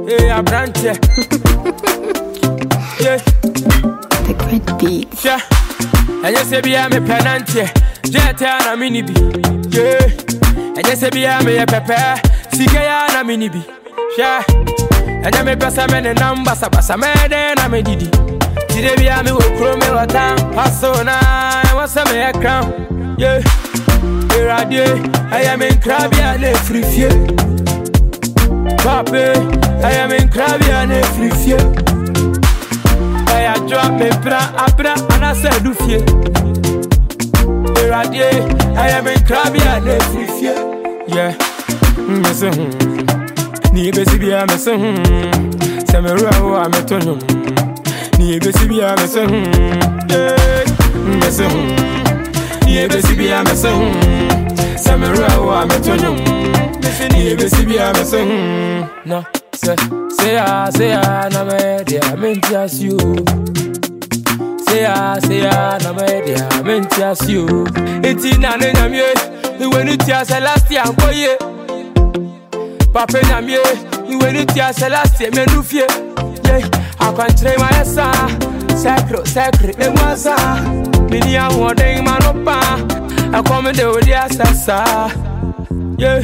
Hey, I brand yeah. The great beats. Yeah. And you say, be a me penantie. Jetta na mini bi. Yeah. And you say, be a me a pepe. Sikaya na mini bi. Yeah. And you me pesa me ne number. Sabasa me de na me didi. Today be a me wo kro me wa town. Paso na. What's a me a crown. Yeah. I am in crabby and a free fear. Pape, I am in crabby and a free fear. I drop me abra and I said do fear. I am in crabby and a free fear. Yeah, ni besi a meson. Samara I'm a tonum. Ni besi a meson. Ni besi a meson. Samara I'm a tonum. Ni besi a meson. No, say na me dia mentias you. Say na me dia mentias you. Eti na ne nyamye, when it is last year boye. Papa nyamye, when it is last year menufie. Yeah, I can train my son. Sacre, e mwasa. Mini a wondering manopa. I come de with the assassa. Yeah.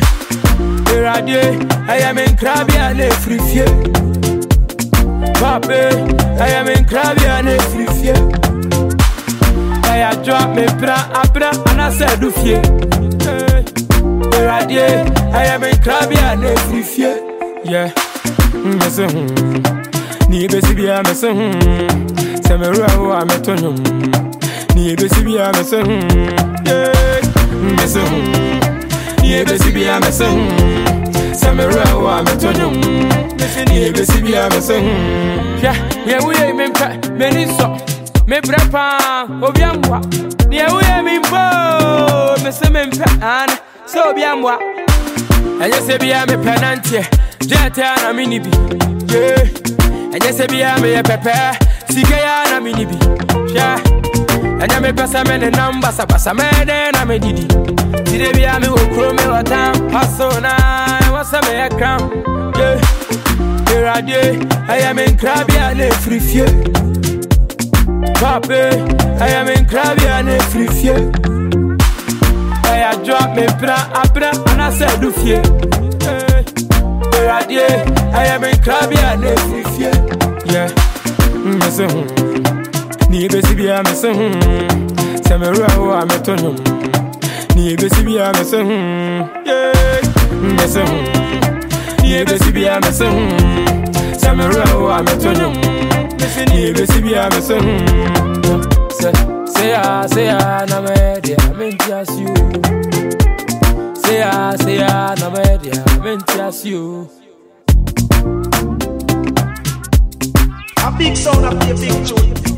I am in crabby and a free fear. Pape, I am in crabby and a free fear. I drop me abra and I said do fear. I am in crabby and a free fear. Yeah, ni besi a meson. Samara I'm a tonum. Ni besi a meson. Ni besi a meson. Samara I'm a tonum. Ni besi a meson. Yeah, we aim in many so. Me brapa, obiamwa. Ni we aim in bo. Me semen pan, so obiamwa. And you say be a me penantie. Jetta na mini bi. Yeah. And you say be a me a pepe. Sikaya na mini bi. Yeah. And you me pesa me ne number. Sabasa me de na me didi. Today be a me wo kro me wa town. Paso na. What's a me a crown. Yeah. I am in crabby and a free fear. Pape, I am in crabby and a free fear. I drop me abra and I said do fear. I am in crabby and a free fear. Yeah, ni besi a meson. Samara I'm a tonum. Ni besi a meson. Yeah, ni besi a meson. Samara I'm a tonum. Ni besi a meson. Say na me dia mentias you. Say na me dia mentias you. A big sound of a big tune.